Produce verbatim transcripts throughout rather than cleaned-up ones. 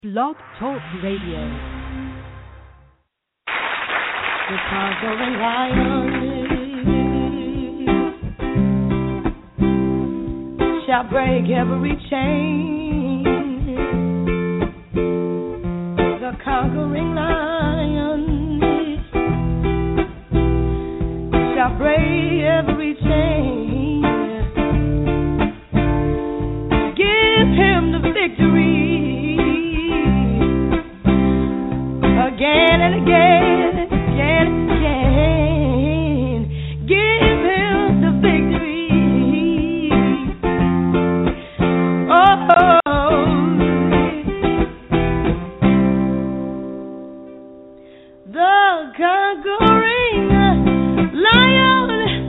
Blog Talk Radio. The conquering lion shall break every chain. The conquering lion shall break every chain. Give him the victory. Again and again, again and again, give him the victory. Oh, the conquering lion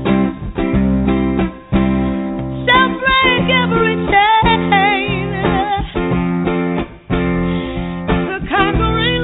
shall break every chain. The conquering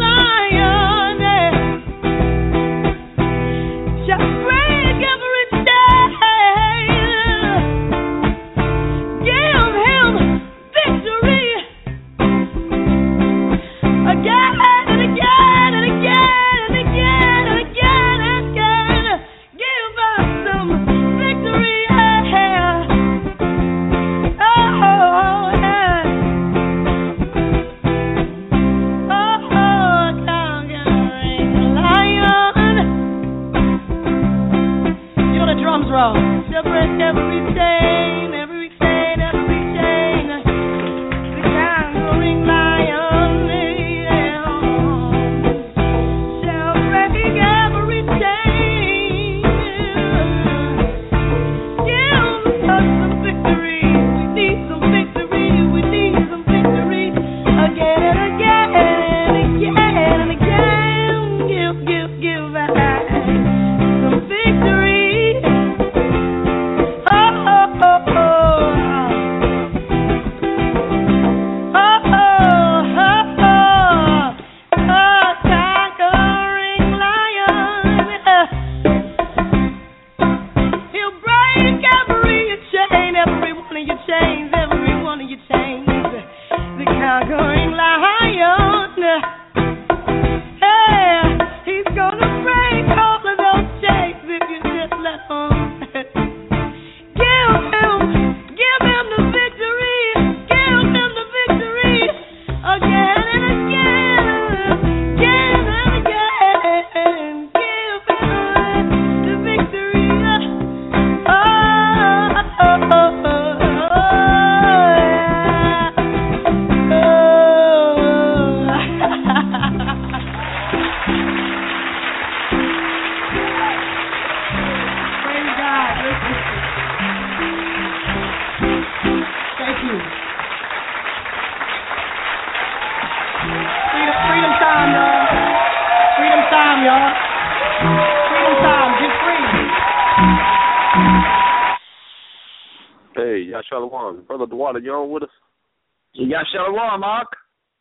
Brother DeWater, you on with us? Yeah, Shalom, Mark.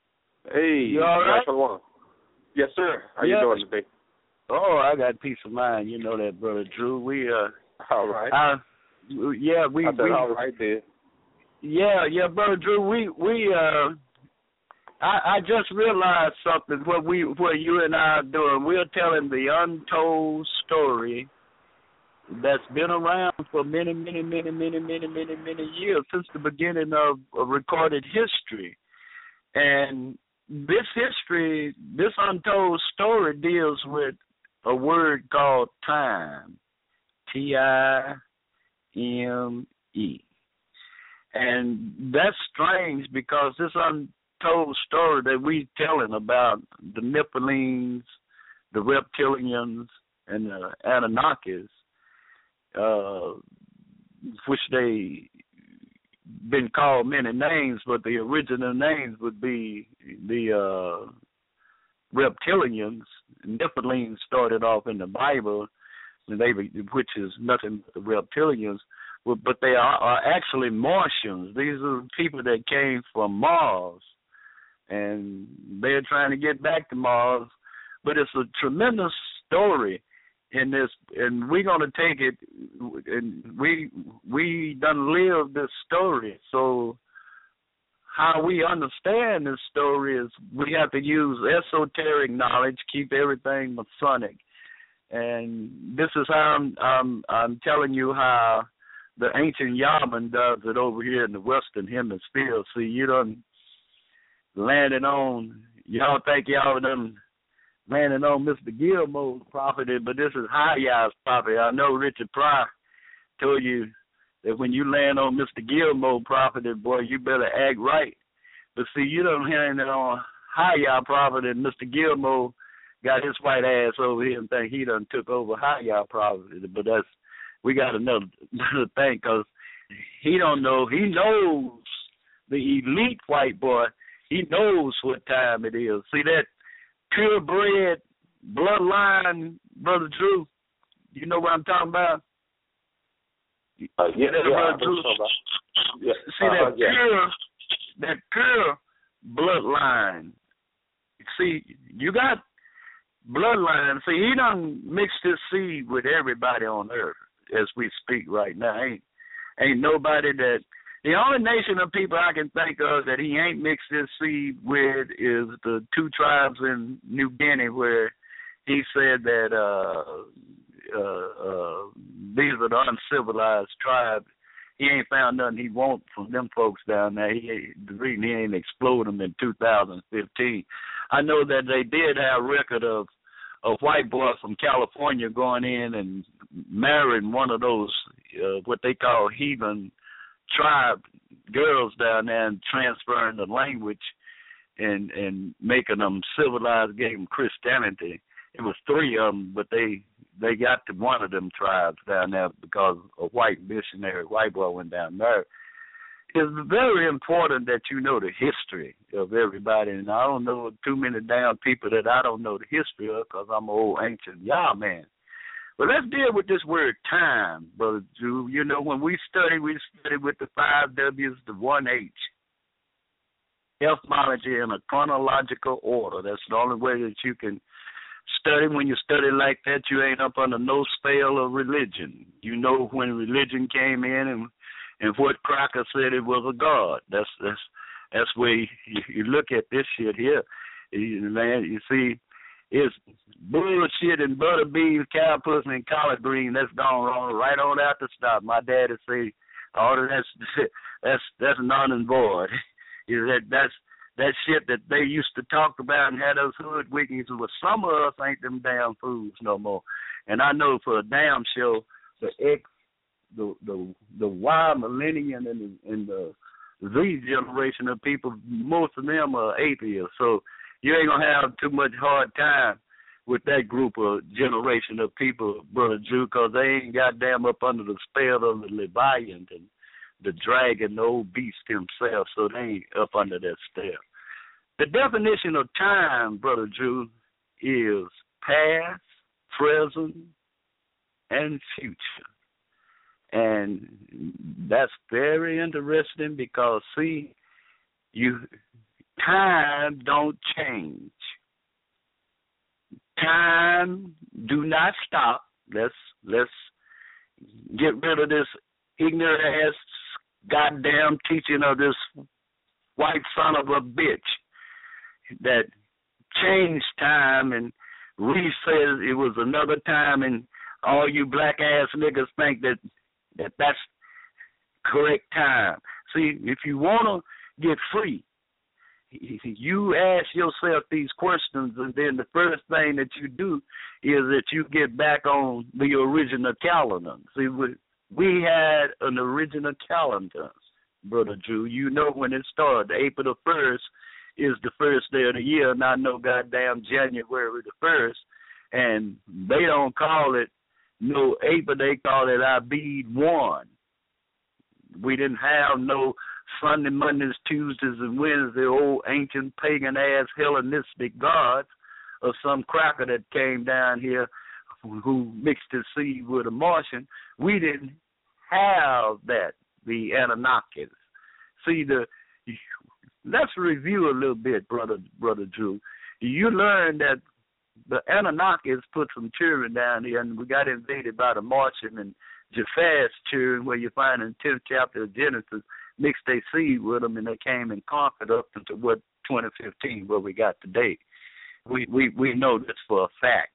Hey, you all right? Shalom. Yes, sir. How yeah. you doing today? Oh, I got peace of mind. You know that, Brother Drew. We, uh... All right. Uh, yeah, we... I said, we all right, there. Yeah, yeah, Brother Drew, we, we, uh... I, I just realized something, what we, what you and I are doing. We're telling the untold story that's been around for many, many, many, many, many, many, many years, since the beginning of, of recorded history. And this history, this untold story deals with a word called time, T I M E. And that's strange because this untold story that we're telling about the Nephilims, the reptilians, and the Anunnakis, Uh, which they been called many names, but the original names would be the uh, reptilians. Nephilim started off in the Bible, and they, which is nothing but the reptilians, but they are, are actually Martians. These are people that came from Mars, and they're trying to get back to Mars. But it's a tremendous story in this, and we're gonna take it, and we we done lived this story. So how we understand this story is we have to use esoteric knowledge, keep everything Masonic. And this is how I'm, I'm, I'm telling you how the ancient Yaman does it over here in the Western Hemisphere. See, you done landed on, y'all think y'all done landed on Mister Gilmore's property, but this is Haya's property. I know Richard Pryor told you that when you land on Mister Gilmore's property, boy, you better act right. But see, you done landed on Haya property, and Mister Gilmore got his white ass over here and think he done took over Haya property. But that's, we got another, another thing, because he don't know, he knows the elite white boy, he knows what time it is. See that purebred bloodline, Brother Drew? You know what I'm talking about? Uh, yeah, that yeah, Brother Drew? yeah. See uh, that yeah. pure, that pure bloodline. See, you got bloodline. See, he done mixed his seed with everybody on earth as we speak right now. Ain't ain't nobody that. The only nation of people I can think of that he ain't mixed his seed with is the two tribes in New Guinea, where he said that uh, uh, uh, these are the uncivilized tribes. He ain't found nothing he wants from them folks down there. He, the reason he ain't exploded them in two thousand fifteen. I know that they did have record of a white boy from California going in and marrying one of those uh, what they call heathen tribe girls down there and transferring the language and and making them civilized, gave them Christianity. It was three of them, but they they got to one of them tribes down there because a white missionary, white boy went down there. It's very important that you know the history of everybody, and I don't know too many damn people that I don't know the history of because I'm an old ancient Yah man. But let's deal with this word time, Brother Drew. You know, when we study, we study with the five W's, the one H. Ethnology in a chronological order. That's the only way that you can study. When you study like that, you ain't up under no spell of religion. You know when religion came in and and what Crocker said it was a god. That's that's that's where you, you look at this shit here. You, man, you see, it's bullshit and butter beans, cow pussy, and collard green. That's gone wrong right on out the stop. My daddy say all of that's that's that's none and void. Is that that's that shit that they used to talk about and had those hood wikis. Well, some of us ain't them damn fools no more. And I know for a damn sure the X, the the the Y millennium and the, and the Z generation of people, most of them are atheists. So you ain't gonna have too much hard time with that group of generation of people, Brother Drew, because they ain't goddamn up under the spell of the Leviathan and the dragon, the old beast himself, so they ain't up under that spell. The definition of time, Brother Drew, is past, present, and future. And that's very interesting because, see, you time don't change. Time do not stop. Let's let's get rid of this ignorant ass goddamn teaching of this white son of a bitch that changed time and Reese says it was another time, and all you black ass niggas think that, that that's correct time. See, if you want to get free, you ask yourself these questions, and then the first thing that you do is that you get back on the original calendar. See, we, we had an original calendar, Brother Drew. You know when it started. April the first is the first day of the year, not no goddamn January the first. And they don't call it no April, they call it Abid one. We didn't have no Sunday, Mondays, Tuesdays, and Wednesdays, old ancient pagan-ass Hellenistic gods of some cracker that came down here who mixed his seed with a Martian. We didn't have that, the Anunnakis. See, the let's review a little bit, brother, brother Drew. You learned that the Anunnakis put some children down here, and we got invaded by the Martian and Japheth's children, where you find in the tenth chapter of Genesis, mixed their seed with them, and they came and conquered up into what twenty fifteen, what we got today. We we we know this for a fact.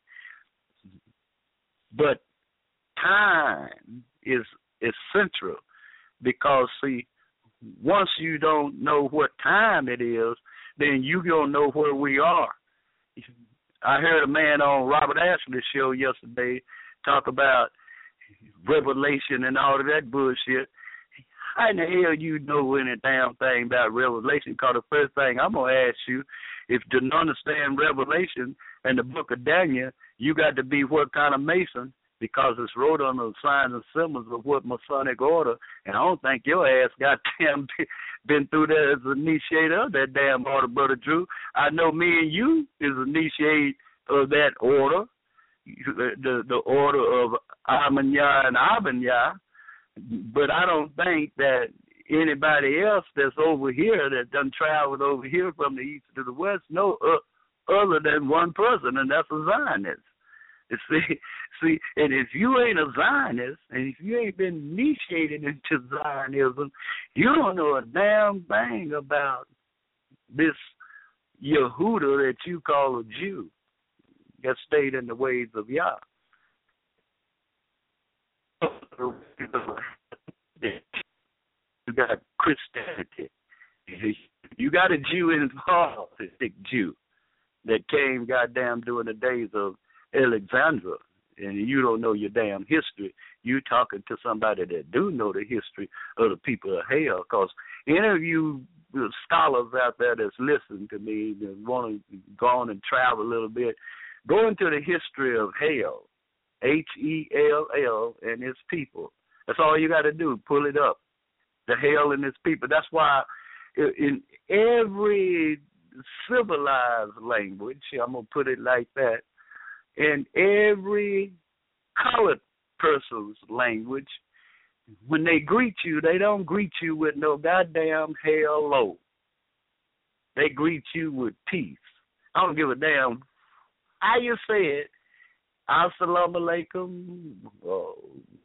But time is is central because see, once you don't know what time it is, then you don't know where we are. I heard a man on Robert Ashley's show yesterday talk about Revelation and all of that bullshit. How in the hell you know any damn thing about Revelation? Because the first thing I'm going to ask you, if to understand Revelation and the book of Daniel, you got to be what kind of Mason? Because it's wrote on the signs and symbols of what Masonic order, and I don't think your ass got damn been through that as an initiator of that damn order, Brother Drew. I know me and you is initiate of that order, the the order of Amanya and Abanya, but I don't think that anybody else that's over here that done traveled over here from the east to the west know uh, other than one person, and that's a Zionist. See, see, and if you ain't a Zionist, and if you ain't been initiated into Zionism, you don't know a damn thing about this Yehuda that you call a Jew that stayed in the ways of Yah. You got Christianity. You got a Jew involved, a Jew that came, goddamn, during the days of Alexandra, and you don't know your damn history. You talking to somebody that do know the history of the people of hell, because any of you scholars out there that's listening to me and want to go on and travel a little bit, go into the history of hell, H E L L, and its people. That's all you got to do, pull it up, the hell and its people. That's why in every civilized language, I'm going to put it like that, in every colored person's language, when they greet you, they don't greet you with no goddamn hello. They greet you with peace. I don't give a damn how you say it. Assalamu alaikum, uh,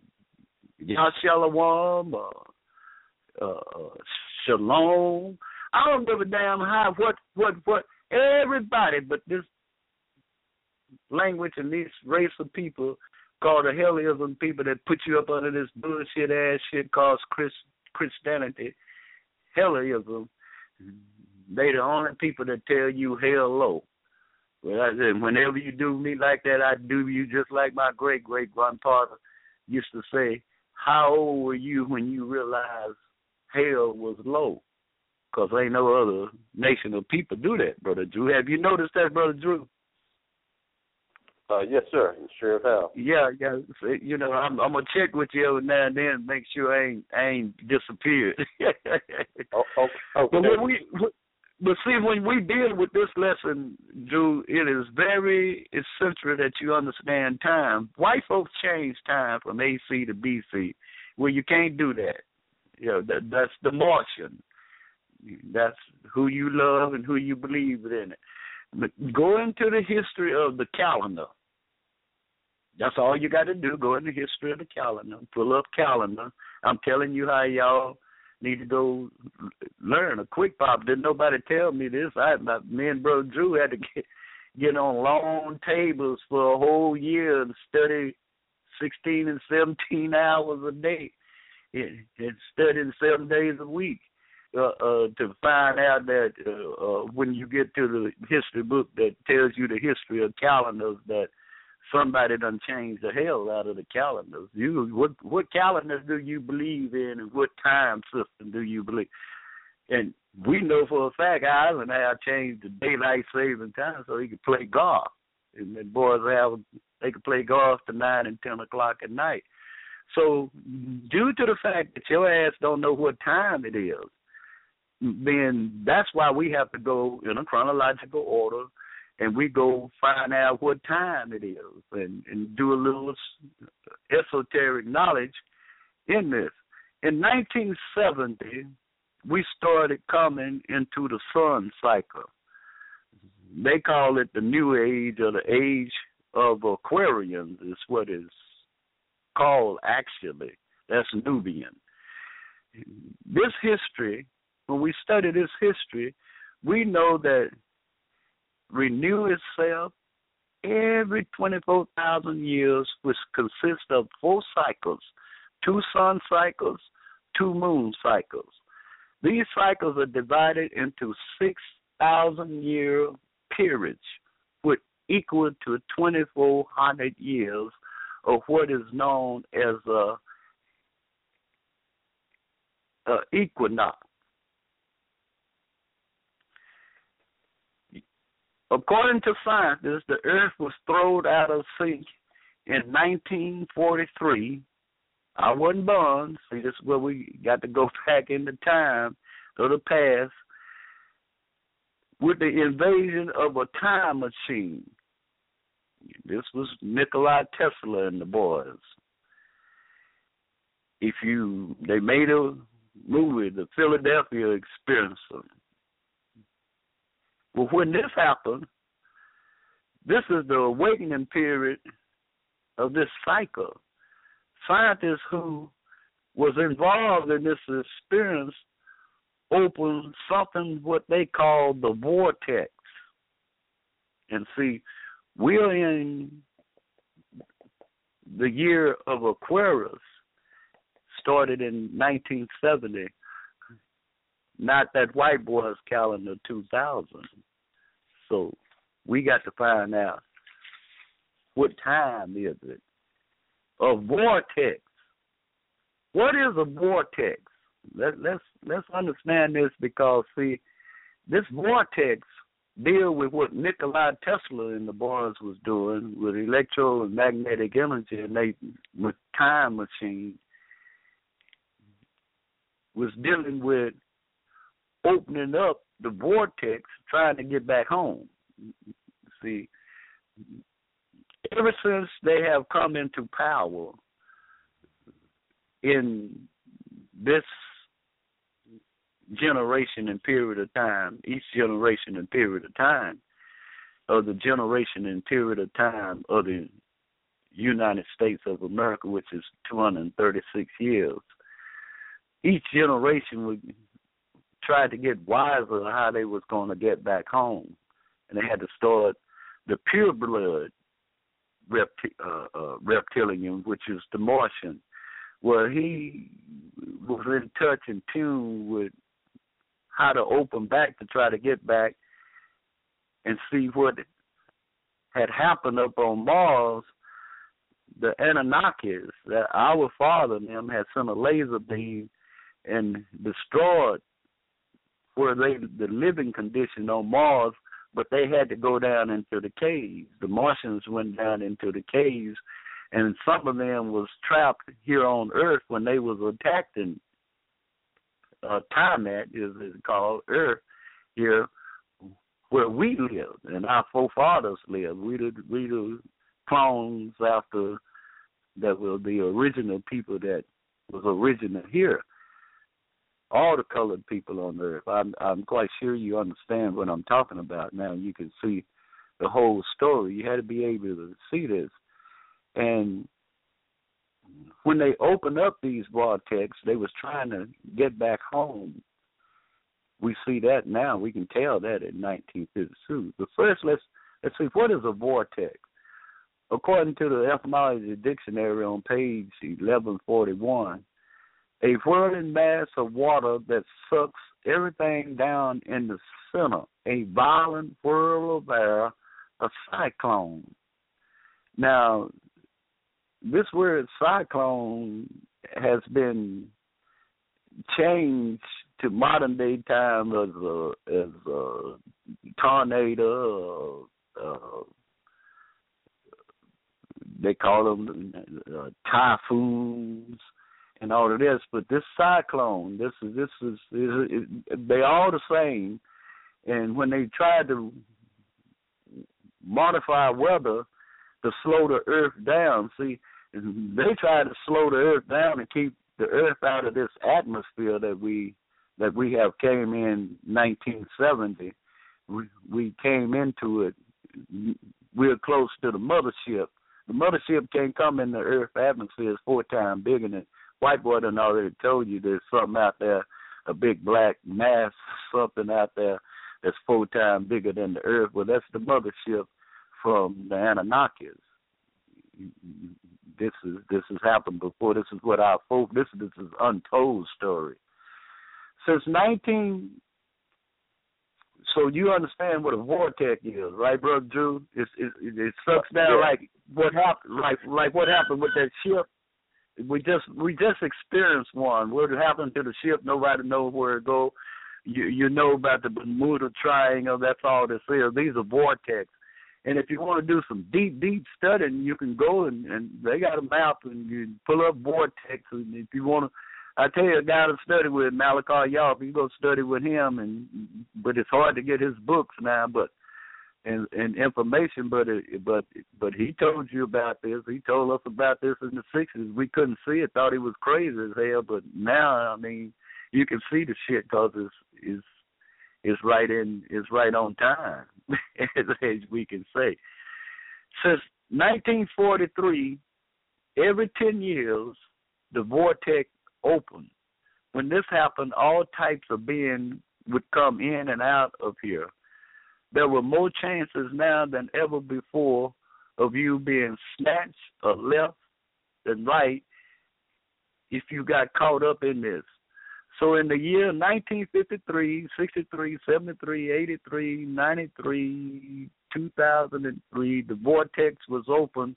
Yashalawam, uh, uh, Shalom. I don't give a damn how, what, what, what, everybody, but this language and this race of people called the Hellenism people that put you up under this bullshit ass shit called Chris, Christianity, Hellenism, they the only people that tell you hello. Well, I said, whenever you do me like that, I do you just like my great-great-grandfather used to say, how old were you when you realized hell was low? Because ain't no other nation of people do that, Brother Drew. Have you noticed that, Brother Drew? Uh, yes, sir. Sure have. Yeah, yeah. You know, I'm, I'm gonna check with you every now and then, make sure I ain't I ain't disappeared. oh, oh, okay. But when we, but see, when we deal with this lesson, Drew, it is very essential that you understand time. White folks change time from A C to B C. Well, you can't do that. You know, that, that's the Martian. That's who you love and who you believe in it. But go into the history of the calendar. That's all you got to do. Go in the history of the calendar. Pull up calendar. I'm telling you how y'all need to go learn. A quick pop. Didn't nobody tell me this. I, my, me and Brother Drew had to get, get on long tables for a whole year and study sixteen and seventeen hours a day and, and studying seven days a week. Uh, uh, to find out that uh, uh, when you get to the history book that tells you the history of calendars, that somebody done changed the hell out of the calendars. You, what what calendars do you believe in, and what time system do you believe? And we know for a fact Eisenhower changed the daylight saving time so he could play golf. And the boys have they could play golf to nine and ten o'clock at night. So due to the fact that your ass don't know what time it is, then that's why we have to go in a chronological order, and we go find out what time it is and, and do a little esoteric knowledge in this. In nineteen seventy, we started coming into the sun cycle. They call it the new age, or the age of Aquarians is what is called actually. That's Nubian. this history, when we study this history, we know that renew itself every twenty-four thousand years, which consists of four cycles, two sun cycles, two moon cycles. These cycles are divided into six thousand year periods, which equal to twenty-four hundred years of what is known as a, a equinox. According to scientists, the Earth was thrown out of sync in nineteen forty-three. I wasn't born. See, this is where we got to go back into time, to the past, with the invasion of a time machine. This was Nikola Tesla and the boys. If you, they made a movie, The Philadelphia Experience. Well, when this happened, this is the awakening period of this cycle. Scientists who was involved in this experience opened something what they call the vortex. And see, we're in the year of Aquarius, started in nineteen seventy, not that white boy's calendar two thousand. So we got to find out what time is it. A vortex. What is a vortex? Let, let's let's understand this, because see, this vortex deal with what Nikola Tesla and the boys was doing with electromagnetic energy, and they with time machine was dealing with opening up the vortex, trying to get back home. See, ever since they have come into power in this generation and period of time, each generation and period of time, of the generation and period of time of the United States of America, which is two hundred thirty-six years, each generation would try to get wiser how they was going to get back home. And they had to start the pure blood repti- uh, uh, reptilian, which is the Martian, where he was in touch and tune with how to open back to try to get back and see what had happened up on Mars. The Anunnakis, that our father and them had sent a laser beam and destroyed where they the living condition on Mars, but they had to go down into the caves. The Martians went down into the caves, and some of them was trapped here on Earth when they was attacking uh, Tiamat, is it called, Earth here, where we lived and our forefathers lived. We the we the clones after that were the original people that was original here. All the colored people on Earth. I'm, I'm quite sure you understand what I'm talking about now. You can see the whole story. You had to be able to see this. And when they opened up these vortex, they was trying to get back home. We see that now. We can tell that in nineteen fifty-two. But first, let's let's see, what is a vortex? According to the Etymology Dictionary on page eleven forty-one, a whirling mass of water that sucks everything down in the center, a violent whirl of air, a cyclone. Now, this word cyclone has been changed to modern day time as a, as a tornado, uh, they call them uh, typhoons, and all of this, but this cyclone, this is this is, is it, they all the same. And when they tried to modify weather to slow the Earth down, see, they tried to slow the Earth down and keep the Earth out of this atmosphere that we that we have came in nineteen seventy. We, we came into it. We're close to the mothership. The mothership can't come in the Earth atmosphere. It's four times bigger than white boy done already told you there's something out there, a big black mass, something out there that's four times bigger than the earth. Well, that's the mothership from the Anunnakis. This is this has happened before. This is what our folk. This this is untold story. Since nineteen. So you understand what a vortex is, right, Brother Drew? It's, it it sucks down yeah. like what happened, like like what happened with that ship. We just we just experienced one. What happened to the ship? Nobody knows where it go. You you know about the Bermuda Triangle. That's all this is. These are vortex. And if you want to do some deep, deep studying, you can go and, and they got a map and you pull up vortex. And if you want to, I tell you, a guy to study with, Malachi Yawp, you go study with him. And but it's hard to get his books now, but and, and information. But it, but but he told you about this. He told us about this in the sixties. We couldn't see it, thought he was crazy as hell. But now, I mean, you can see the shit because it's it's. Is right in is right on time, as we can say. Since nineteen forty-three, every ten years, the vortex opened. When this happened, all types of beings would come in and out of here. There were more chances now than ever before of you being snatched or left than right if you got caught up in this. So in the year nineteen fifty-three, sixty-three, seventy-three, eighty-three, ninety-three, two thousand three, the vortex was open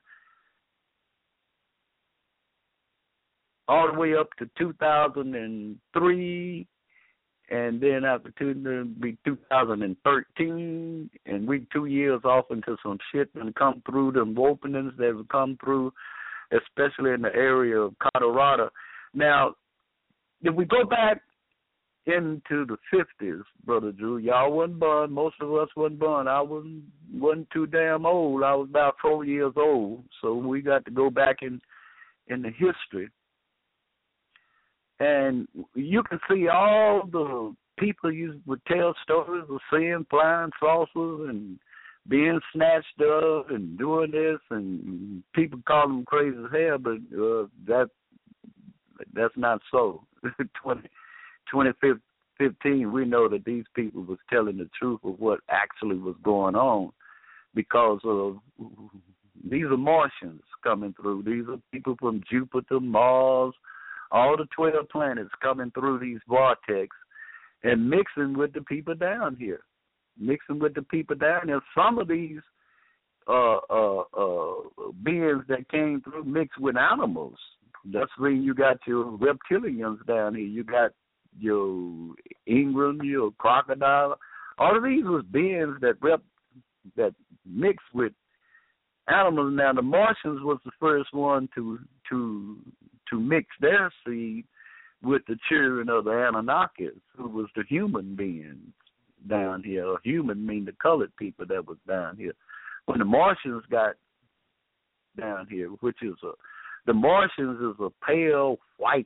all the way up to two thousand three, and then after two, be two thousand thirteen, and we two years off into some shit and come through them openings that have come through, especially in the area of Colorado. Now, if we go back into the fifties, Brother Drew, y'all wasn't born. Most of us wasn't born. I wasn't, wasn't too damn old. I was about four years old. So we got to go back in, in the history. And you can see all the people you would tell stories of seeing flying saucers and being snatched up and doing this, and people call them crazy as hell, but uh, that that's not so. twenty fifteen, we know that these people was telling the truth of what actually was going on because of these are Martians coming through. These are people from Jupiter, Mars, all the twelve planets coming through these vortex and mixing with the people down here, mixing with the people down here. Some of these uh, uh, uh, beings that came through mixed with animals. That's when you got your reptilians down here. You got your Ingram, your crocodile. All of these was beings that rep that mixed with animals. Now the Martians was the first one to to to mix their seed with the children of the Anunnakis, who was the human beings down here. Human mean the colored people that was down here. When the Martians got down here, which is a The Martians is a pale white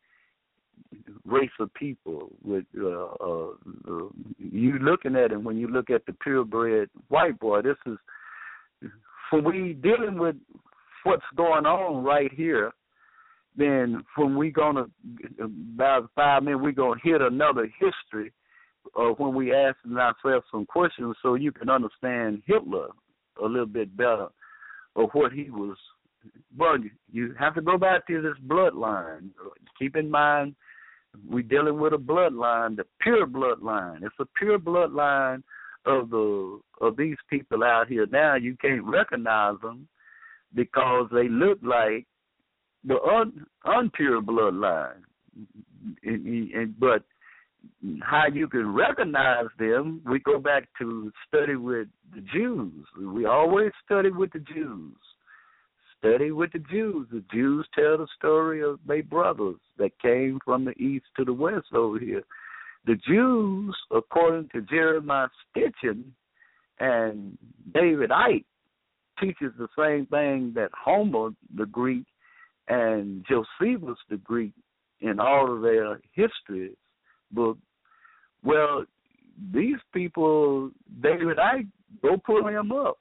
race of people. With uh, uh, uh, you looking at it when you look at the purebred white boy. This is when we dealing with what's going on right here. Then when we gonna about five minutes, we gonna hit another history. Of when we asking ourselves some questions, so you can understand Hitler a little bit better, of what he was. Well, you have to go back to this bloodline. Keep in mind, we're dealing with a bloodline, the pure bloodline. It's a pure bloodline of the of these people out here. Now you can't recognize them because they look like the un, unpure bloodline. And, and, but how you can recognize them, we go back to study with the Jews. We always study with the Jews. Study with the Jews. The Jews tell the story of their brothers that came from the east to the west over here. The Jews, according to Jeremiah Stitchin and David Icke, teaches the same thing that Homer, the Greek, and Josephus, the Greek, in all of their histories book. Well, these people, David Icke, go pull him up.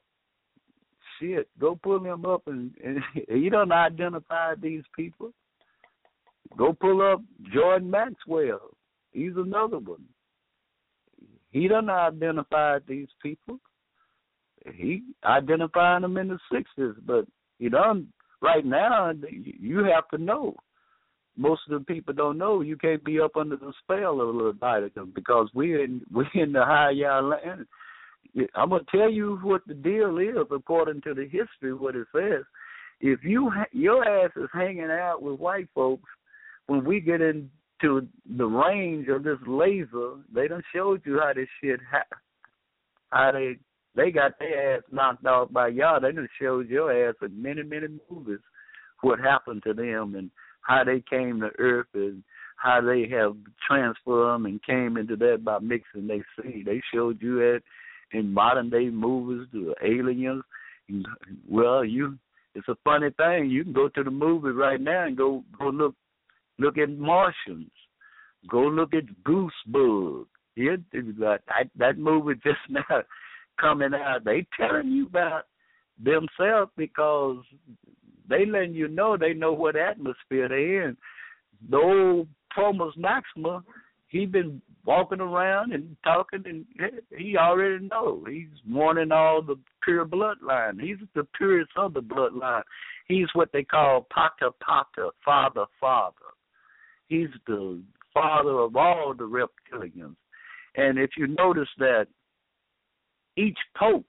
Shit, go pull him up, and, and he don't identify these people. go pull up Jordan Maxwell. He's another one. He done identified these people. He identified them in the sixties, but he done right now. You have to know. Most of the people don't know. You can't be up under the spell of the Leviticus because we're in we're in the higher land. I'm gonna tell you what the deal is according to the history. What it says, if you your ass is hanging out with white folks, when we get into the range of this laser, they done showed you how this shit ha- how they they got their ass knocked off by y'all. They done showed your ass in many many movies what happened to them and how they came to Earth and how they have transformed and came into that by mixing their seed. They showed you that in modern day movies, the aliens. Well, you it's a funny thing. You can go to the movie right now and go go look look at Martians. Go look at Goosebumps. Yeah, that that movie just now coming out. They telling you about themselves because they letting you know they know what atmosphere they in. The old Promus Maxima, he been walking around and talking, and he already know. He's warning all the pure bloodline. He's the purest of the bloodline. He's what they call Pata Pata, Father Father. He's the father of all the reptilians. And if you notice that each pope,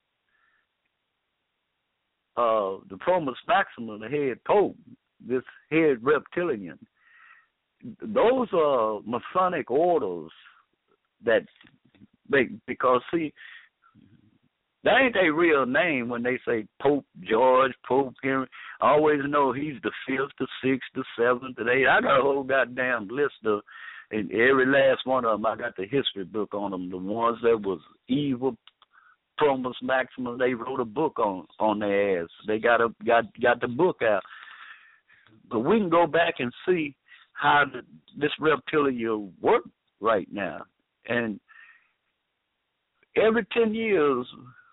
Uh, the Promus Maxima, the head pope, this head reptilian, those are Masonic orders that they, because see, that ain't their real name when they say Pope George, Pope Henry. I always know he's the fifth, the sixth, the seventh, the eighth. I got a whole goddamn list of, and every last one of them, I got the history book on them, the ones that was evil, Promus Maxima, they wrote a book on, on their ass. They got a got got the book out. But we can go back and see how the, this reptilian work right now. And every ten years,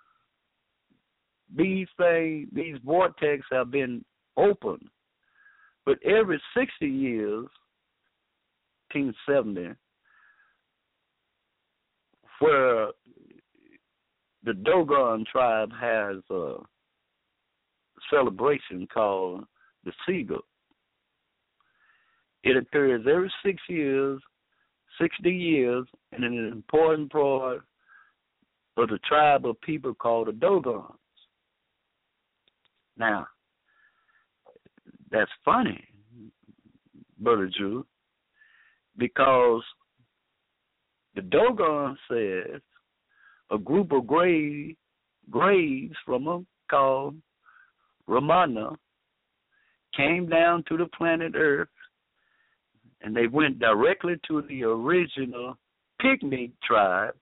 these things, these vortex have been opened. But every sixty years, nineteen seventy, where the Dogon tribe has a celebration called the Sega. It occurs every six years, sixty years, and in an important part of the tribe of people called the Dogons. Now, that's funny, Brother Drew, because the Dogon says a group of grave, graves from them called Ramana came down to the planet Earth, and they went directly to the original Pygmy tribe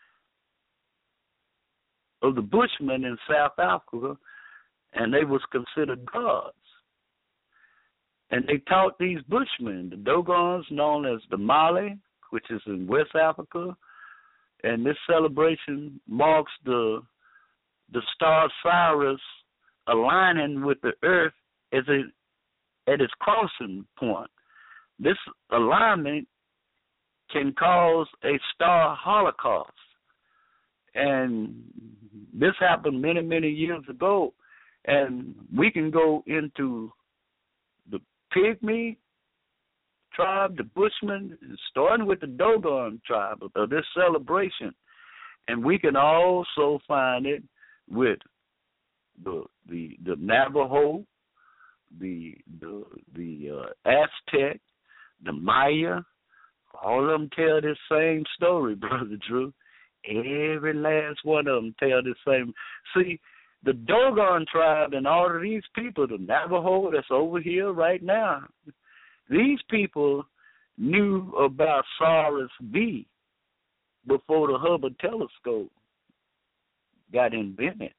of the Bushmen in South Africa, and they was considered gods. And they taught these Bushmen, the Dogons known as the Mali, which is in West Africa, and this celebration marks the the star Sirius aligning with the Earth as it, at its crossing point. This alignment can cause a star holocaust. And this happened many, many years ago. And we can go into the Pygmy tribe, the Bushmen, starting with the Dogon tribe of this celebration. And we can also find it with the the, the Navajo, the the the uh, Aztec, the Maya. All of them tell this same story, Brother Drew. Every last one of them tell the same. See, the Dogon tribe and all of these people, the Navajo that's over here right now, these people knew about Sirius B before the Hubble telescope got invented.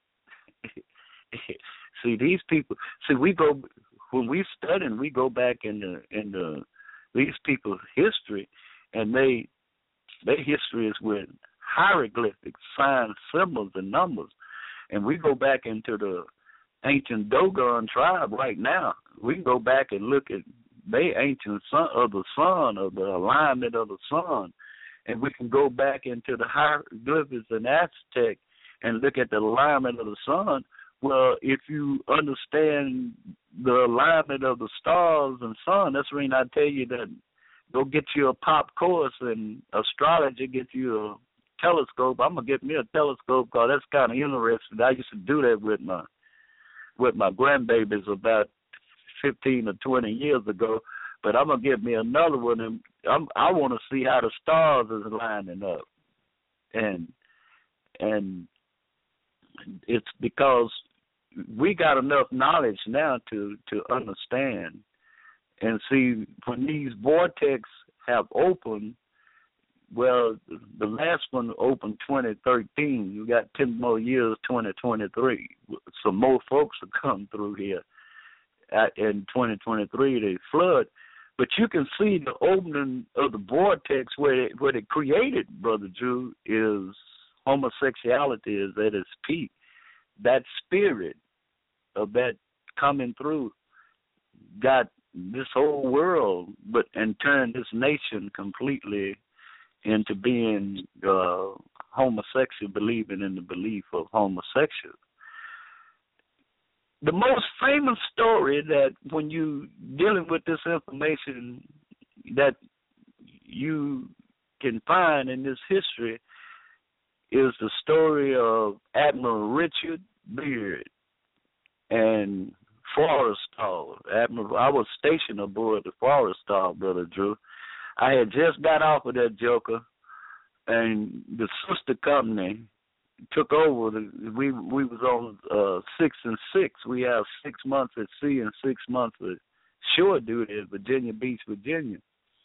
See, these people, see, we go, when we study, we go back in the, in the, these people's history, and they, their history is with hieroglyphics, signs, symbols, and numbers. And we go back into the ancient Dogon tribe right now. We can go back and look at they ancient sun of the sun, of the alignment of the sun. And we can go back into the hieroglyphics and Aztec and look at the alignment of the sun. Well, if you understand the alignment of the stars and sun, that's the reason I tell you that go get you a pop course in astrology, get you a telescope. I'm gonna get me a telescope because that's kind of interesting. I used to do that with my with my grandbabies about fifteen or twenty years ago. But I'm gonna get me another one, and I'm, I want to see how the stars is lining up, and and it's because we got enough knowledge now to to understand and see when these vortex have opened. Well, the last one opened twenty thirteen. You got ten more years, twenty twenty-three. So more folks will come through here. At, in twenty twenty-three, they flood. But you can see the opening of the vortex where it, where it created, Brother Drew, is homosexuality is at its peak. That spirit of that coming through got this whole world, but and turned this nation completely into being uh, homosexual, believing in the belief of homosexual. The most famous story that when you dealing with this information that you can find in this history is the story of Admiral Richard Beard and Forrestal. Admiral, I was stationed aboard the Forrestal, Brother Drew. I had just got off of that joker, and the sister company took over. The, we we was on uh, six and six. We have six months at sea and six months of shore duty at Virginia Beach, Virginia.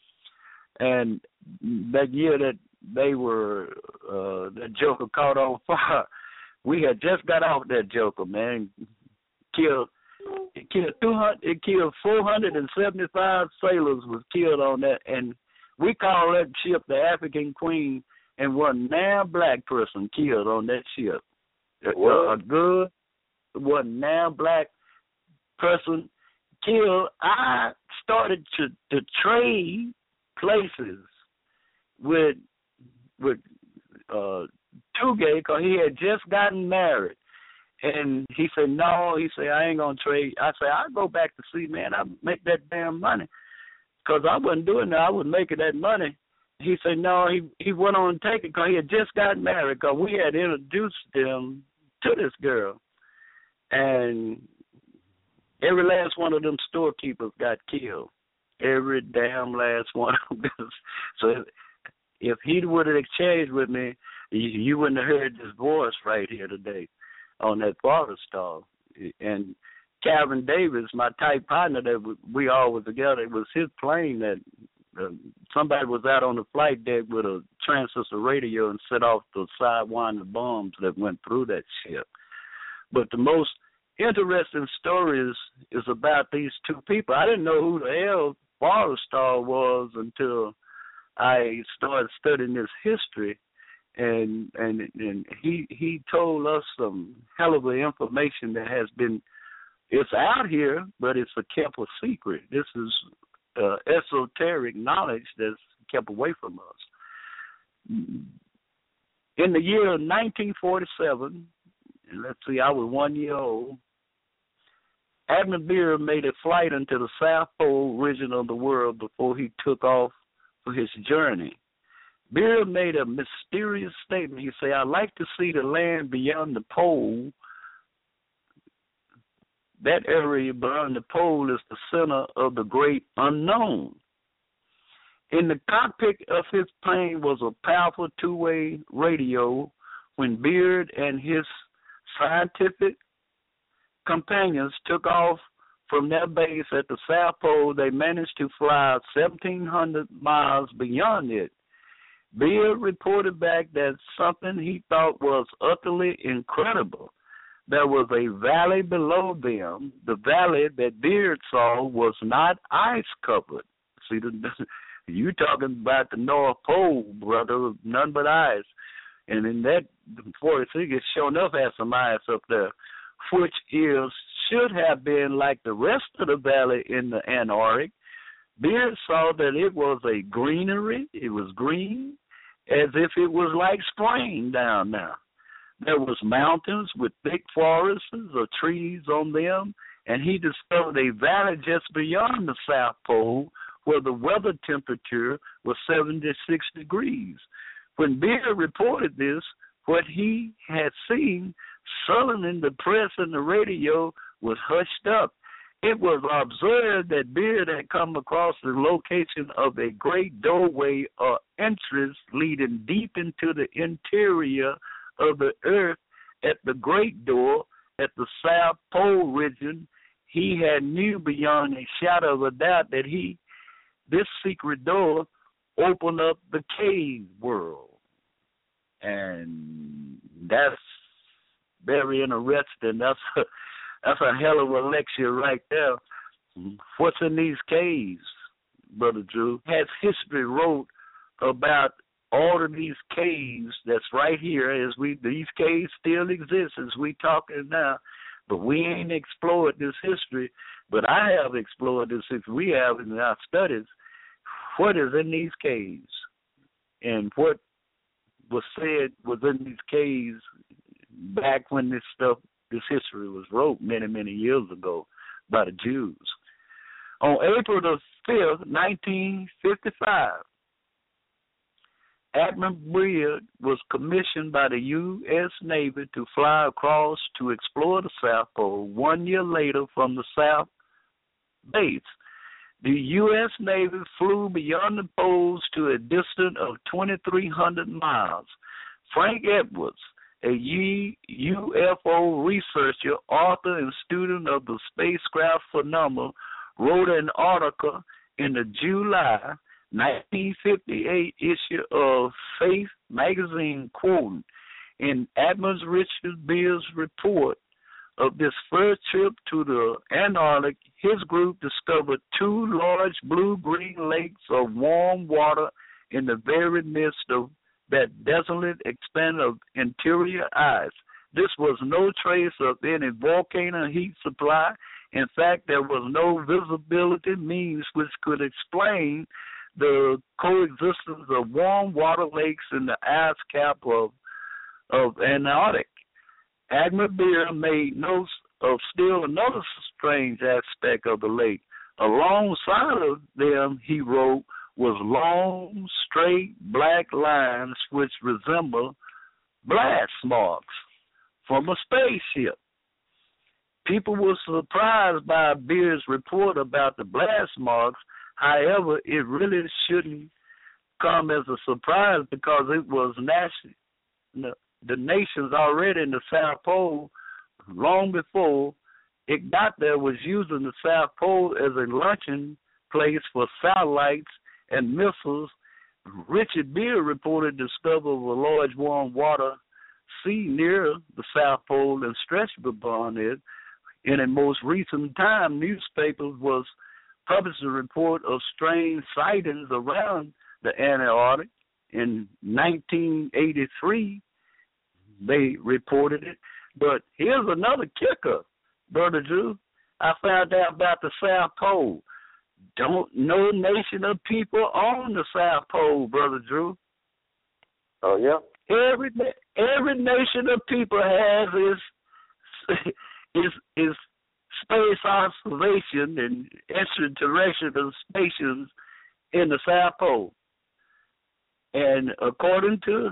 And that year that they were uh, that joker caught on fire, we had just got off that joker, man. Killed it killed two hundred. It killed four hundred and seventy-five sailors was killed on that, and we call that ship the African Queen. And one now black person killed on that ship. A, a good one now black person killed. I started to, to trade places with with uh, Tugay because he had just gotten married. And he said, no, he said, I ain't going to trade. I said, I'll go back to sea, man. I'll make that damn money. Because I wasn't doing that. I was making that money. He said, no, he he went on to take it because he had just gotten married because we had introduced him to this girl. And every last one of them storekeepers got killed. Every damn last one of them. So if, if he would have exchanged with me, you, you wouldn't have heard this voice right here today on that Forrestal. And Calvin Davis, my tight partner that we all were together, it was his plane that uh, somebody was out on the flight deck with a transistor radio and set off the sidewinder bombs that went through that ship. But the most interesting story is, is about these two people. I didn't know who the hell Forrestal was until I started studying this history. And and and he he told us some hell of a information that has been, it's out here, but it's a kept a secret. This is uh, esoteric knowledge that's kept away from us. In the year nineteen forty-seven, and let's see, I was one year old, Admiral Beard made a flight into the South Pole region of the world before he took off for his journey. Beard made a mysterious statement. He said, I'd like to see the land beyond the pole. That area beyond the pole is the center of the great unknown. In the cockpit of his plane was a powerful two-way radio. When Beard and his scientific companions took off from their base at the South Pole, they managed to fly seventeen hundred miles beyond it. Beard reported back that something he thought was utterly incredible. There was a valley below them. The valley that Beard saw was not ice-covered. See, the, you talking about the North Pole, brother, none but ice. And in that, forty-six, it sure enough has some ice up there, which is should have been like the rest of the valley in the Antarctic, Beard saw that it was a greenery. It was green, as if it was like spring down there. There was mountains with thick forests of trees on them, and he discovered a valley just beyond the South Pole where the weather temperature was seventy-six degrees. When Beard reported this, what he had seen sullen in the press and the radio was hushed up. It was observed that Beard had come across the location of a great doorway or entrance leading deep into the interior of the earth at the great door at the South Pole region. He had knew beyond a shadow of a doubt that he, this secret door, opened up the cave world. And that's very interesting. That's a, that's a hell of a lecture right there. What's in these caves, Brother Drew? Has history wrote about all of these caves that's right here. As we these caves still exist as we talking now, but we ain't explored this history. But I have explored this history. We have in our studies. What is in these caves, and what was said was in these caves back when this stuff, this history was wrote many, many years ago by the Jews. On April the fifth, nineteen fifty-five, Admiral Beard was commissioned by the U S Navy to fly across to explore the South Pole one year later from the South Base. The U S Navy flew beyond the poles to a distance of twenty-three hundred miles. Frank Edwards, a U F O researcher, author, and student of the spacecraft phenomena, wrote an article in the July nineteen fifty-eight issue of Faith magazine, quoting, in Admiral Richard Beard's report of this first trip to the Antarctic, his group discovered two large blue-green lakes of warm water in the very midst of that desolate expanse of interior ice. This was no trace of any volcano heat supply. In fact, there was no visibility means which could explain the coexistence of warm water lakes in the ice cap of, of Antarctic. Admiral Beard made notes of still another strange aspect of the lake. Alongside of them, he wrote, was long, straight, black lines which resemble blast marks from a spaceship. People were surprised by Beard's report about the blast marks. However, it really shouldn't come as a surprise because it was national. The nations already in the South Pole, long before it got there, was using the South Pole as a launching place for satellites and missiles. Richard Beard reported discovery of a large warm water sea near the South Pole and stretched beyond it. In a most recent time, newspapers was published a report of strange sightings around the Antarctic. In nineteen eighty-three, they reported it. But here's another kicker, Brother Drew. I found out about the South Pole. Don't no nation of people on the South Pole, Brother Drew. Oh, yeah? Every every nation of people has its, its, its space observation and extraterrestrial stations in the South Pole. And according to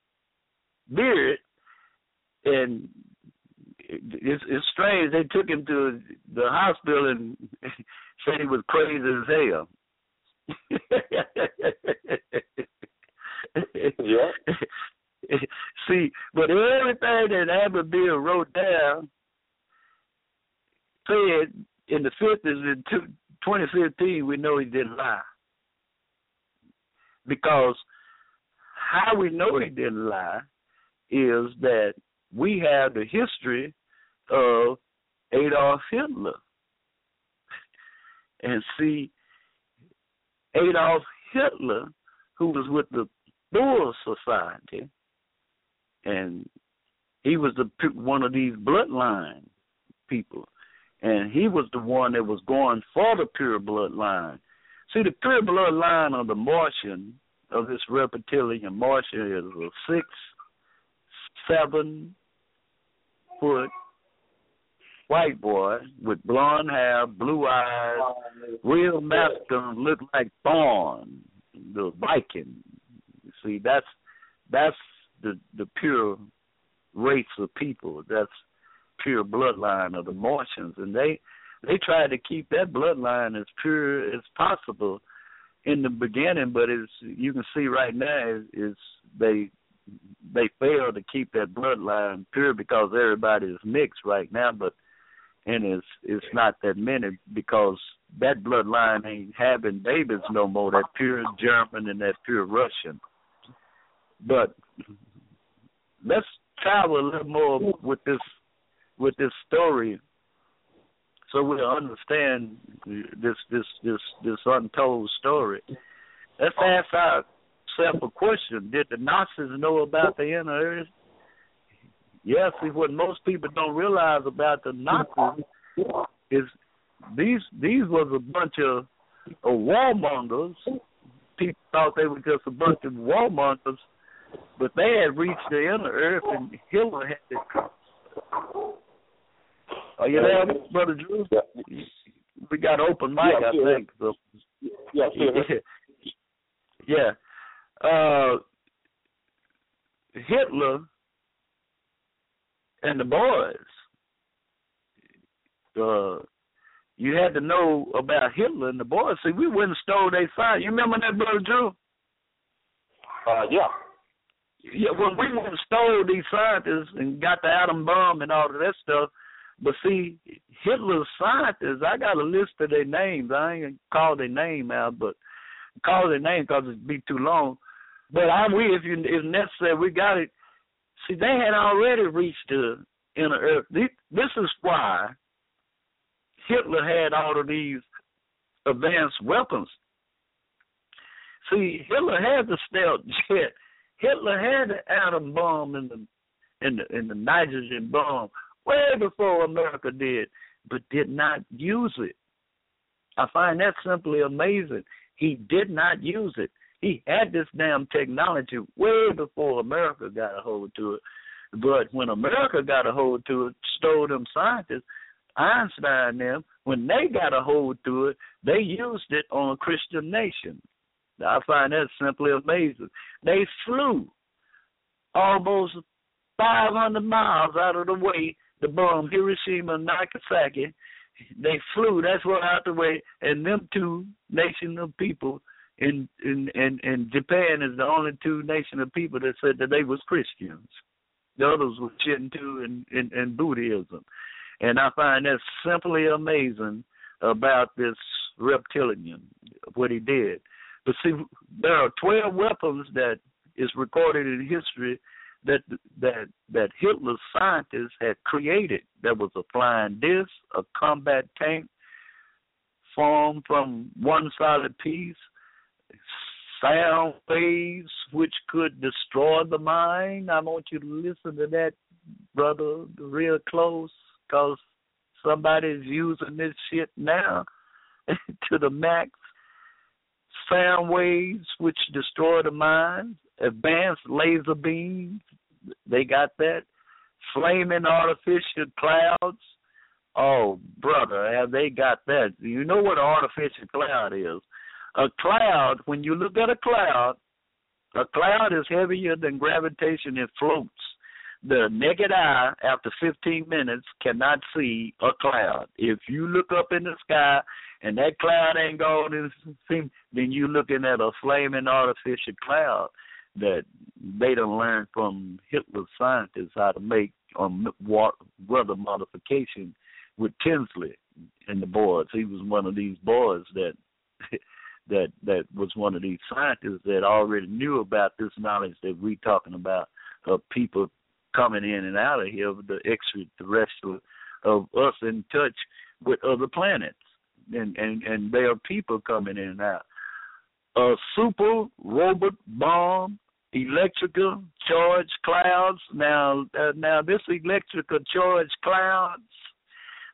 Beard, and it's, it's strange, they took him to the hospital and said he was crazy as hell. Yeah. See, but everything that Admiral Beard wrote down said in the fifties, in twenty fifteen, we know he didn't lie. Because how we know he didn't lie is that we have the history of Adolf Hitler. And see, Adolf Hitler, who was with the Thule Society, and he was the one of these bloodline people, and he was the one that was going for the pure bloodline. See, the pure bloodline of the Martian, of this reptilian Martian, is a six, seven foot white boy with blonde hair, blue eyes, real masculine, look like Thorn, the Viking. You see, that's that's the the pure race of people. That's pure bloodline of the Martians, and they they tried to keep that bloodline as pure as possible in the beginning, but as you can see right now, is, is they they fail to keep that bloodline pure because everybody is mixed right now, but and it's it's not that many because that bloodline ain't having babies no more, that pure German and that pure Russian. But let's travel a little more with this with this story so we'll understand this this this this untold story. Let's ask ourselves a question. Did the Nazis know about the inner earth? Yes, see, what most people don't realize about the Nazis is these these was a bunch of, of warmongers. People thought they were just a bunch of warmongers, but they had reached the inner earth, and Hitler had it. Are you there, Brother Drew? Yeah. We got open mic, yeah, I yeah. think. So. Yeah, yeah. yeah. Uh, Hitler and the boys, uh, you had to know about Hitler and the boys. See, we went and stole their sign. You remember that, Brother Drew? Uh, yeah. Yeah, well, we went and stole these scientists and got the atom bomb and all of that stuff. But see, Hitler's scientists, I got a list of their names. I ain't gonna call their name out, but call their name because it'd be too long. But I we, if you if necessary, we got it. See, they had already reached the inner earth. This is why Hitler had all of these advanced weapons. See, Hitler had the stealth jet. Hitler had the atom bomb and the and the, and the nitrogen bomb way before America did, but did not use it. I find that simply amazing. He did not use it. He had this damn technology way before America got a hold to it. But when America got a hold to it, stole them scientists, Einstein and them, when they got a hold to it, they used it on a Christian nation. I find that simply amazing. They flew almost five hundred miles out of the way to bomb Hiroshima and Nagasaki. They flew, that's what out the way, and them two nations of people in in, in in Japan is the only two nation of people that said that they was Christians. The others were Shinto and, and, and Buddhism. And I find that simply amazing about this reptilian, what he did. But see, there are twelve weapons that is recorded in history that that that Hitler's scientists had created. There was a flying disc, a combat tank formed from one solid piece, sound waves which could destroy the mind. I want you to listen to that, brother, real close, because somebody's using this shit now to the max. Sound waves which destroy the mind, advanced laser beams, they got that. Flaming artificial clouds. Oh, brother, have they got that? You know what an artificial cloud is. A cloud, when you look at a cloud, a cloud is heavier than gravitation. It floats. The naked eye, after fifteen minutes, cannot see a cloud. If you look up in the sky and that cloud ain't gone, then you're looking at a flaming artificial cloud that they done learned from Hitler's scientists how to make um, weather modification with Tinsley and the boys. He was one of these boys that that that was one of these scientists that already knew about this knowledge that we talking about of people coming in and out of here, the extraterrestrial, of us in touch with other planets. And, and, and there are people coming in and out. A super robot bomb, electrical charged clouds. Now, uh, now this electrical charged clouds,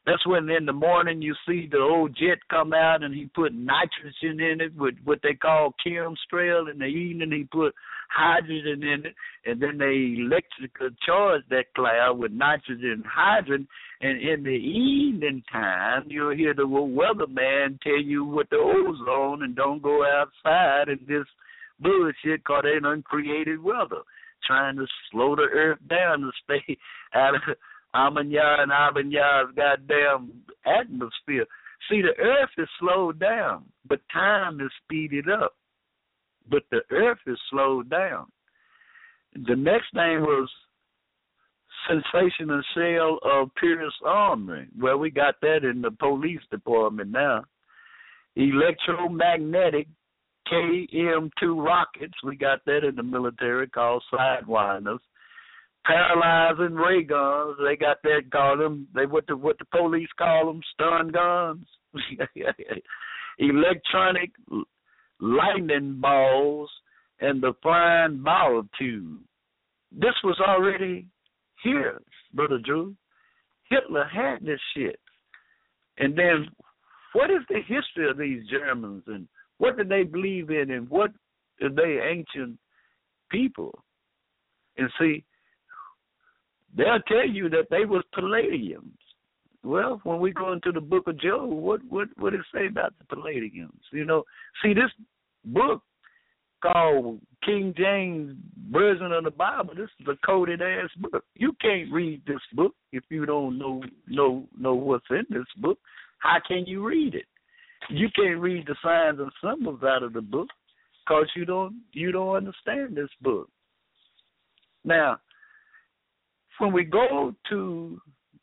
That's when in the morning you see the old jet come out and he put nitrogen in it with what they call chemtrail. In the evening he put hydrogen in it, and then they electrical charge that cloud with nitrogen and hydrogen. And in the evening time, you'll hear the weatherman tell you what the ozone and don't go outside and this bullshit called they done created weather, trying to slow the earth down to stay out of Amanya and Abanya's goddamn atmosphere. See, the earth is slowed down, but time is speeded up. But the earth is slowed down. The next thing was sensational sale of Pierce Armory. Well, we got that in the police department now. Electromagnetic K M two rockets. We got that in the military called Sidewinders. Paralyzing ray guns. They got that called them. They what the what the police call them, stun guns. Electronic lightning balls and the flying ball tube. This was already here, Brother Drew. Hitler had this shit. And then what is the history of these Germans and what did they believe in and what are they ancient people? And see, they'll tell you that they was Palladians. Well, when we go into the book of Job, what what what does it say about the Palladians? You know, see this book called King James Version of the Bible. This is a coded ass book. You can't read this book if you don't know know know what's in this book. How can you read it? You can't read the signs and symbols out of the book because you don't you don't understand this book. Now, when we go to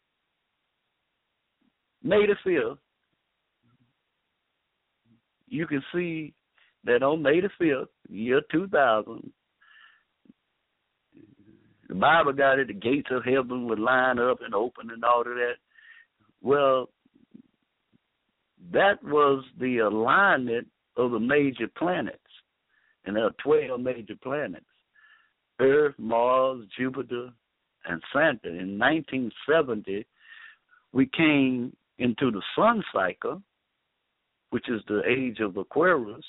May the fifth, you can see that on May the fifth, year two thousand, the Bible got it, the gates of heaven would line up and open and all of that. Well, that was the alignment of the major planets, and there are twelve major planets, Earth, Mars, Jupiter, and Saturn. In nineteen seventy, we came into the sun cycle, which is the age of Aquarius,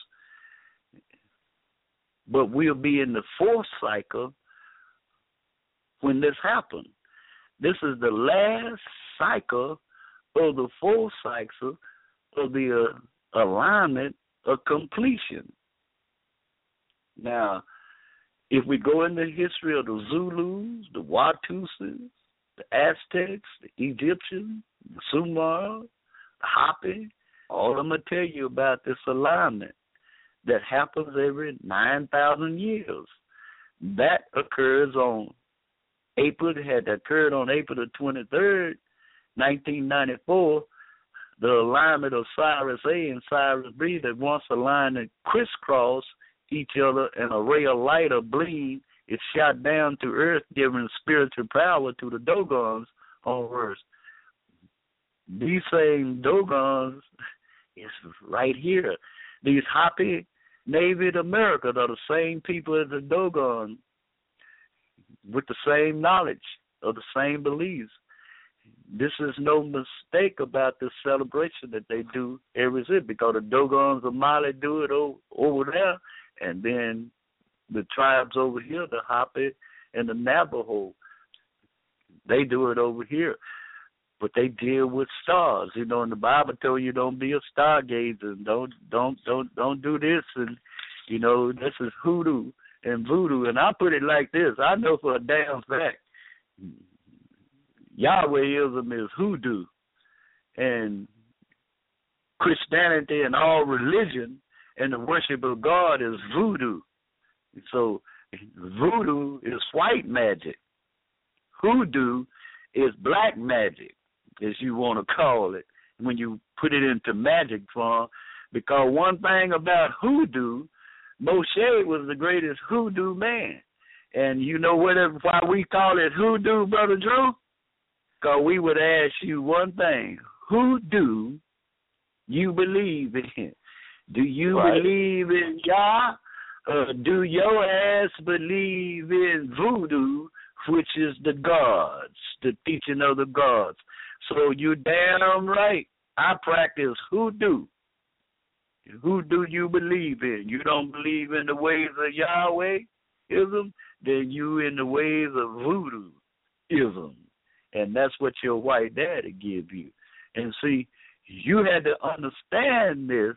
but we'll be in the fourth cycle when this happened. This is the last cycle of the fourth cycle of the uh, alignment of completion. Now, if we go into the history of the Zulus, the Watusis, the Aztecs, the Egyptians, the Sumar, the Hopi, all I'm going to tell you about this alignment that happens every nine thousand years. That occurs on April, it had occurred on April the twenty-third, nineteen ninety-four, the alignment of Cyrus A and Cyrus B that once aligned and crisscross each other, and a ray of light or beam is shot down to earth, giving spiritual power to the Dogons on earth. These same Dogons is right here. These Hopi Native Americans are the same people as the Dogon, with the same knowledge of the same beliefs. This is no mistake about this celebration that they do every year, because the Dogons of Mali do it over, over there, and then the tribes over here, the Hopi and the Navajo, they do it over here. But they deal with stars. You know, and the Bible told you don't be a stargazer, and don't don't don't don't do this, and you know, this is hoodoo and voodoo. And I put it like this: I know for a damn fact, Yahwehism is hoodoo, and Christianity and all religion and the worship of God is voodoo. So voodoo is white magic. Hoodoo is black magic, as you want to call it, when you put it into magic form. Because one thing about hoodoo, Moshe was the greatest hoodoo man. And you know what, why we call it hoodoo, Brother Drew? Because we would ask you one thing. Who do you believe in? Do you right. believe in Yah? Or do your ass believe in voodoo? which is the gods, the teaching of the gods. So you damn right, I practice hoodoo. Who do you believe in? You don't believe in the ways of Yahweh-ism, then you in the ways of voodoo-ism. And that's what your white daddy give you. And see, you had to understand this,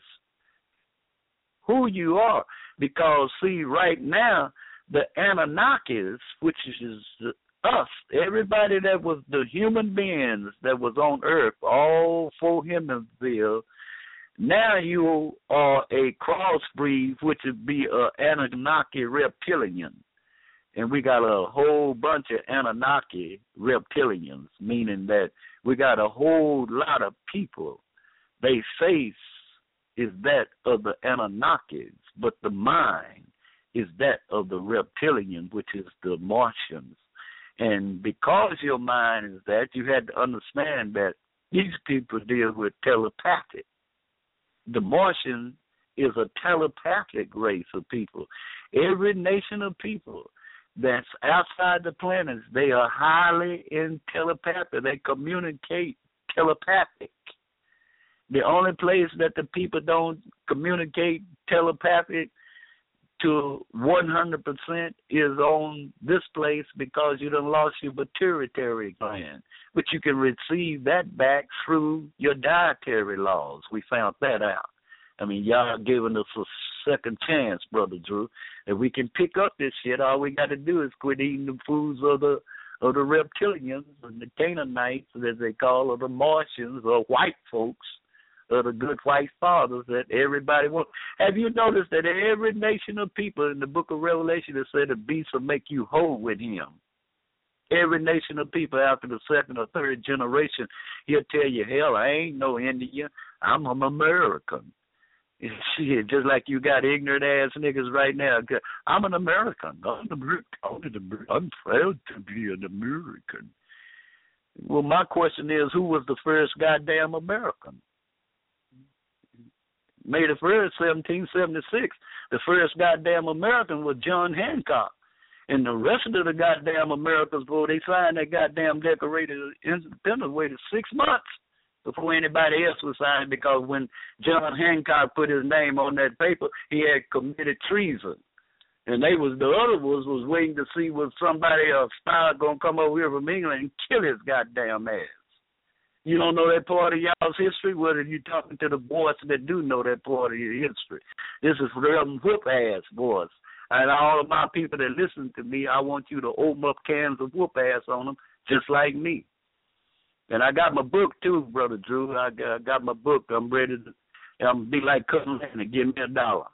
who you are. Because, see, right now, the Anunnakis, which is us, everybody that was the human beings that was on earth, all four hemispheres, now you are a crossbreed, which would be an Anunnaki reptilian. And we got a whole bunch of Anunnaki reptilians, meaning that we got a whole lot of people. They face is that of the Anunnakis, but the mind is that of the reptilian, which is the Martians. And because your mind is that, you had to understand that these people deal with telepathic. The Martian is a telepathic race of people. Every nation of people that's outside the planets, they are highly in telepathy. They communicate telepathic. The only place that the people don't communicate telepathic to one hundred percent is on this place, because you done lost your pituitary gland. But you can receive that back through your dietary laws. We found that out. I mean, y'all giving us a second chance, Brother Drew. If we can pick up this shit, all we got to do is quit eating the foods of the of the reptilians and the Canaanites, as they call, or the Martians, or white folks, or the good white fathers that everybody wants. Have you noticed that every nation of people in the book of Revelation has said the beast will make you whole with him? Every nation of people after the second or third generation, he'll tell you, hell, I ain't no Indian. I'm an American. Shit, just like you got ignorant ass niggas right now. I'm an American. I'm, an, I'm proud to be an American. Well, my question is, who was the first goddamn American? May the first, seventeen seventy-six, the first goddamn American was John Hancock. And the rest of the goddamn Americans, boy, they signed that goddamn Declaration of Independence, waited six months before anybody else was signed, because when John Hancock put his name on that paper, he had committed treason. And they was the other ones was waiting to see was somebody, a spy, gonna come over here from England and kill his goddamn ass. You don't know that part of y'all's history? Well, if you talking to the boys that do know that part of your history. This is for them whoop-ass boys. And all of my people that listen to me, I want you to open up cans of whoop-ass on them, just like me. And I got my book, too, Brother Drew. I got, I got my book. I'm ready to I'm be like Cutting Land and give me a dollar.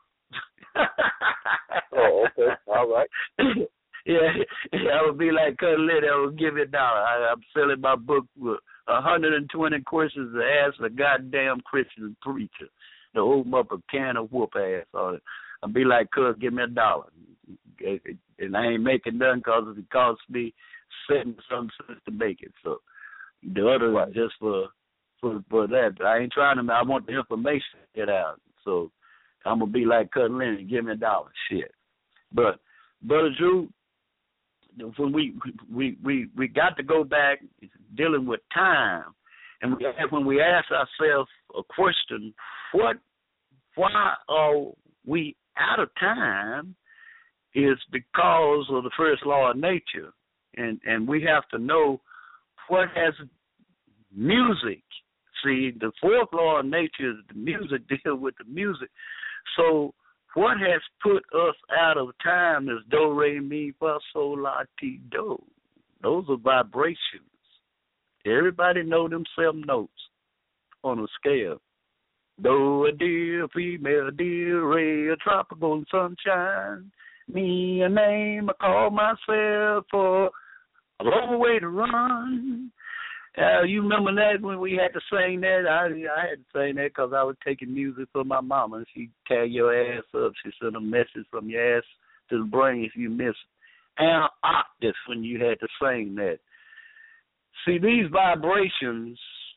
Oh, okay. All right. yeah, yeah, I would be like Cutting Land. I would give me a dollar. I, I'm selling my book with one hundred twenty questions to ask a goddamn Christian preacher to open up a can of whoop-ass on it. I'd be like, cuz, give me a dollar. And I ain't making none because it costs me seventy some cents to make it. So the other right. just for, for for that. I ain't trying to, I want the information to get out. So I'm going to be like Cutting Land and give me a dollar. Shit. But, Brother Drew, when we, we, we, we got to go back dealing with time, and we, when we ask ourselves a question, what, why are we out of time, is because of the first law of nature. And, and we have to know what has music. See, the fourth law of nature is the music, deal with the music. So what has put us out of time is do, re, mi, fa, sol, la, ti, do. Those are vibrations. Everybody know them seven notes on a scale. Do, a dear, female, dear, ray, a tropical sunshine. Me a name, I call myself for a long way to run. Uh, you remember that when we had to sing that? I I had to sing that because I was taking music for my mama. And she'd tear your ass up. She sent a message from your ass to the brain if you miss an octave when you had to sing that. See, these vibrations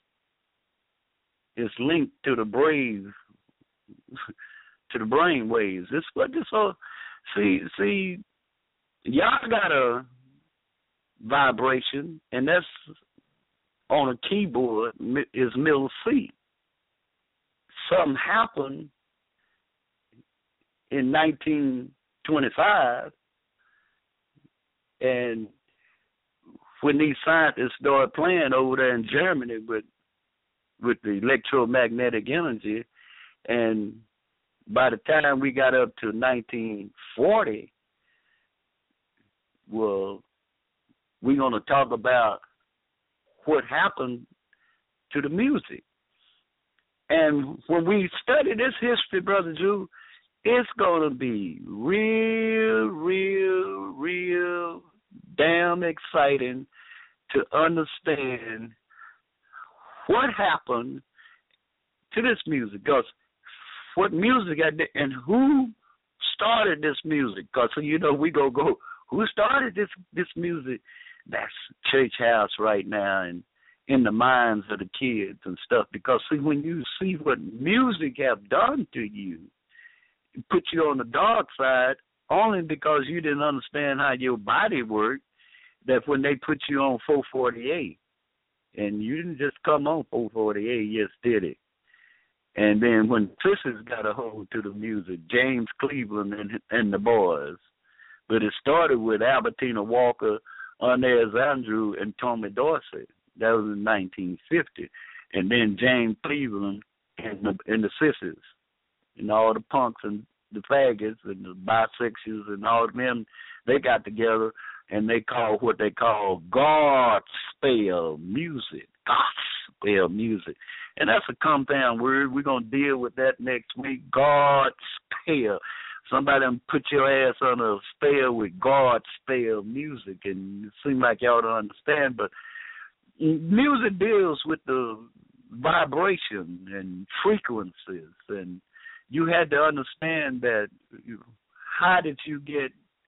is linked to the brain, to the brain waves. This what this all. See, see, y'all gotta vibration, and that's on a keyboard is middle C. Something happened in nineteen twenty-five, and when these scientists started playing over there in Germany with with the electromagnetic energy, and by the time we got up to nineteen forty, well, we're going to talk about what happened to the music. And when we study this history, Brother Drew, it's going to be real, real, real damn exciting to understand what happened to this music. Because what music I did, and who started this music. Because, you know, we go, go, who started this, this music? That's Church House right now, and in the minds of the kids and stuff. Because, see, when you see what music have done to you, it put you on the dark side only because you didn't understand how your body worked, that when they put you on four forty-eight, and you didn't just come on four forty-eight, you just did it. And then when Sisters got a hold to the music, James Cleveland and, and the boys, but it started with Albertina Walker, Inez Andrew, and Tommy Dorsey. That was in nineteen fifty. And then James Cleveland and the, and the Sisters, and all the punks and the faggots and the bisexuals and all of them, they got together and they called what they call Godspell music. Gospel music. And that's a compound word. We're going to deal with that next week. Godspell. Somebody done put your ass on a spell with Godspell music, and it seems like y'all don't understand, but music deals with the vibration and frequencies, and you had to understand that. You, how did you get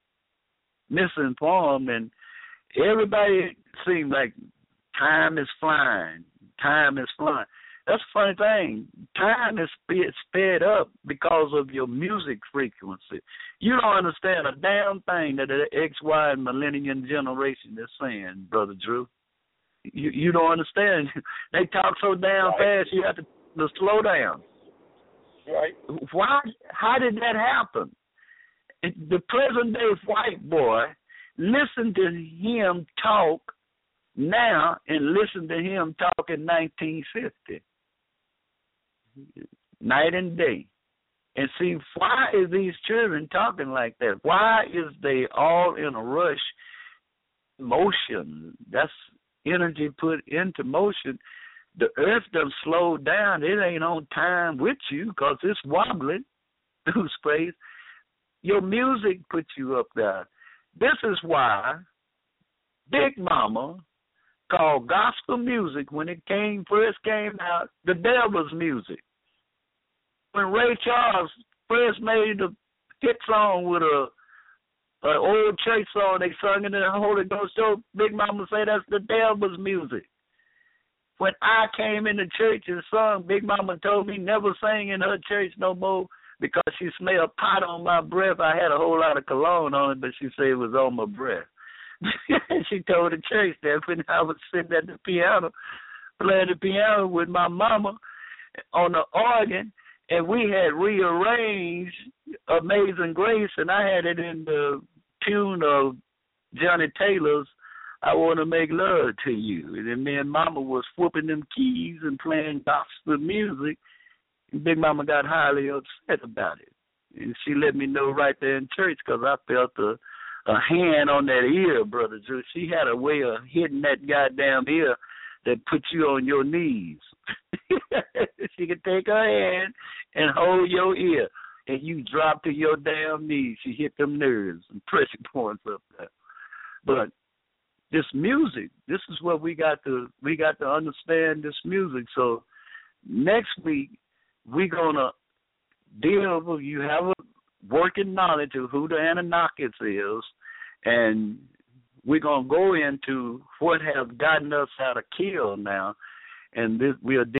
misinformed? And everybody seems like time is flying, time is flying. That's a funny thing. Time is sped up because of your music frequency. You don't understand a damn thing that the X, Y, and millennium generation is saying, Brother Drew. You you don't understand. They talk so damn right. fast, you have to, to slow down. Right. Why? How did that happen? The present day white boy, listen to him talk now and listen to him talk in nineteen fifty. Night and day. And see, why is these children talking like that? Why is they all in a rush? Motion. That's energy put into motion. The earth done slowed down. It ain't on time with you because it's wobbling through space. Your music puts you up there. This is why Big Mama called gospel music, when it came first came out, the devil's music. When Ray Charles first made the hit song with a an old church song, they sung it in the Holy Ghost show, Big Mama say that's the devil's music. When I came into church and sung, Big Mama told me never sing in her church no more because she smelled pot on my breath. I had a whole lot of cologne on it, but she said it was on my breath. She told the church that when I was sitting at the piano, playing the piano with my mama on the organ, and we had rearranged Amazing Grace, and I had it in the tune of Johnny Taylor's I Want to Make Love to You. And then me and Mama was whooping them keys and playing gospel music, and Big Mama got highly upset about it. And she let me know right there in church because I felt a, a hand on that ear, Brother Drew. She had a way of hitting that goddamn ear that puts you on your knees. She could take her hand and hold your ear, and you drop to your damn knees. She hit them nerves and pressure points up there. But this music, this is what we got to we got to understand this music. So next week we're gonna deal with, you have a working knowledge of who the Anunnakis is, and we're gonna go into what has gotten us out of kill now, and this we'll